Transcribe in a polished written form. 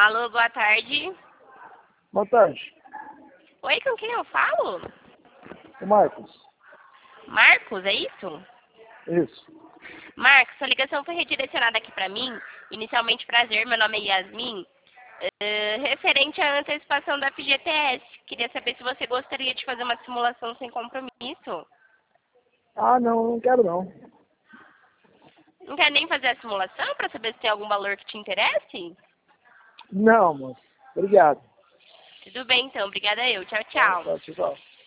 Alô, boa tarde. Boa tarde. Oi, com quem eu falo? O Marcos. Marcos, é isso? Isso. Marcos, sua ligação foi redirecionada aqui para mim. Inicialmente, prazer, meu nome é Yasmin. Referente à antecipação da FGTS. Queria saber se você gostaria de fazer uma simulação sem compromisso. Ah, não quero não. Não quer nem fazer a simulação para saber se tem algum valor que te interesse? Não, moço. Obrigado. Tudo bem, então. Obrigada eu. Tchau, Tá, tchau. tá, tchau.